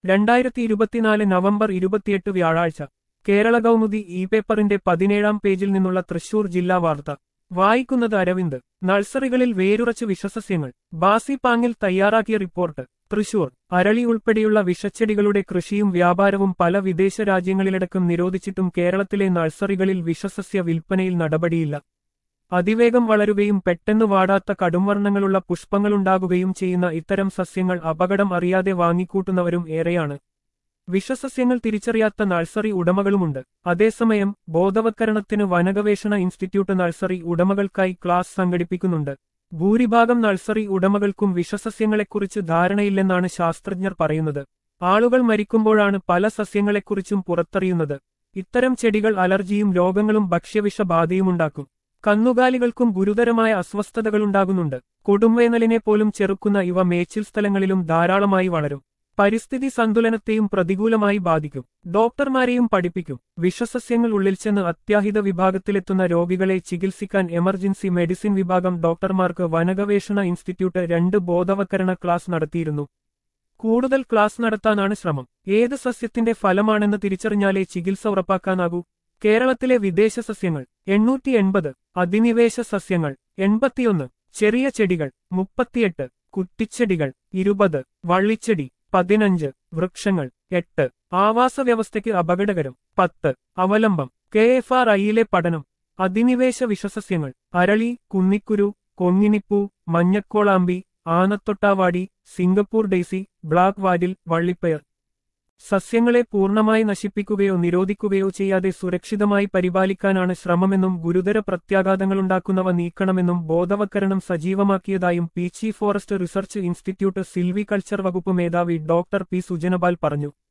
2024 November 28 വ്യാഴാഴ്ച Kerala Kaumudi E പേപ്പറിന്റെ 17-ാം പേജിൽ നിന്നുള്ള തൃശൂർ ജില്ലാ വാർത്ത വായിക്കുന്നത് അരവിന്ദ്. നഴ്സറികളിൽ വേരുറച്ച് വിഷസസ്യങ്ങൾ. ബാസി പാങ്ങിൽ തയ്യാറാക്കിയ റിപ്പോർട്ട്. തൃശൂർ. അരളി ഉൾപ്പെടെയുള്ള വിഷച്ചെടികളുടെ കൃഷിയും വ്യാപാരവും പല വിദേശ രാജ്യങ്ങളിലടക്കം നിരോധിച്ചിട്ടും കേരളത്തിലെ നഴ്സറികളിൽ വിഷസസ്യ വിൽപ്പനയിൽ നടപടിയില്ല. അതിവേഗം വളരുകയും പെട്ടെന്ന് വാടാത്ത കടുംവർണ്ണങ്ങളുള്ള പുഷ്പങ്ങളുണ്ടാകുകയും ചെയ്യുന്ന ഇത്തരം സസ്യങ്ങൾ അപകടം അറിയാതെ വാങ്ങിക്കൂട്ടുന്നവരും ഏറെയാണ്. വിഷസസ്യങ്ങൾ തിരിച്ചറിയാത്ത നഴ്സറി ഉടമകളുമുണ്ട്. അതേസമയം ബോധവത്കരണത്തിന് വനഗവേഷണ ഇൻസ്റ്റിറ്റ്യൂട്ട് നഴ്സറി ഉടമകൾക്കായി ക്ലാസ് സംഘടിപ്പിക്കുന്നുണ്ട്. ഭൂരിഭാഗം നഴ്സറി ഉടമകൾക്കും വിഷസസ്യങ്ങളെക്കുറിച്ച് ധാരണയില്ലെന്നാണ് ശാസ്ത്രജ്ഞർ പറയുന്നത്. ആളുകൾ മരിക്കുമ്പോഴാണ് പല സസ്യങ്ങളെക്കുറിച്ചും പുറത്തറിയുന്നത്. ഇത്തരം ചെടികൾ അലർജിയും രോഗങ്ങളും ഭക്ഷ്യവിഷബാധയുമുണ്ടാക്കും. കന്നുകാലികൾക്കും ഗുരുതരമായ അസ്വസ്ഥതകളുണ്ടാകുന്നുണ്ട്. കൊടുംവേനലിനെ പോലും ചെറുക്കുന്ന ഇവ മേച്ചിൽ സ്ഥലങ്ങളിലും ധാരാളമായി വളരും. പരിസ്ഥിതി സന്തുലനത്തെയും പ്രതികൂലമായി ബാധിക്കും. ഡോക്ടർമാരെയും പഠിപ്പിക്കും. വിഷസസ്യങ്ങൾ ഉള്ളിൽ ചെന്ന് അത്യാഹിത വിഭാഗത്തിലെത്തുന്ന രോഗികളെ ചികിത്സിക്കാൻ എമർജൻസി മെഡിസിൻ വിഭാഗം ഡോക്ടർമാർക്ക് വനഗവേഷണ ഇൻസ്റ്റിറ്റ്യൂട്ട് 2 ബോധവത്കരണ ക്ലാസ് നടത്തിയിരുന്നു. കൂടുതൽ ക്ലാസ് നടത്താനാണ് ശ്രമം. ഏത് സസ്യത്തിന്റെ ഫലമാണെന്ന് തിരിച്ചറിഞ്ഞാലേ ചികിത്സ ഉറപ്പാക്കാനാകൂ. കേരളത്തിലെ വിദേശ സസ്യങ്ങൾ 880, അധിനിവേശ സസ്യങ്ങൾ 81, ചെറിയ ചെടികൾ 38, കുറ്റിച്ചെടികൾ 20, വള്ളിച്ചെടി 15, വൃക്ഷങ്ങൾ 8, ആവാസ വ്യവസ്ഥയ്ക്ക് അപകടകരം 10. അവലംബം KFRIയിലെ പഠനം. അധിനിവേശ വിഷസസ്യങ്ങൾ: അരളി, കുന്നിക്കുരു, കൊങ്ങിണിപ്പൂ, മഞ്ഞക്കോളാമ്പി, ആനത്തൊട്ടാവാടി, സിംഗപ്പൂർ ഡെയ്സി, ബ്ലാക്ക് വാഡിൽ, വള്ളിപ്പയർ. സസ്യങ്ങളെ പൂർണ്ണമായി നശിപ്പിക്കുകയോ നിരോധിക്കുകയോ ചെയ്യാതെ സുരക്ഷിതമായി പരിപാലിക്കാനാണ് ശ്രമമെന്നും ഗുരുതര പ്രത്യാഘാതങ്ങളുണ്ടാക്കുന്നവ നീക്കണമെന്നും ബോധവത്കരണം സജീവമാക്കിയതായും Peechi forest research institute silviculture വകുപ്പ് മേധാവി ഡോക്ടർ പി സുജനപാൽ പറഞ്ഞു.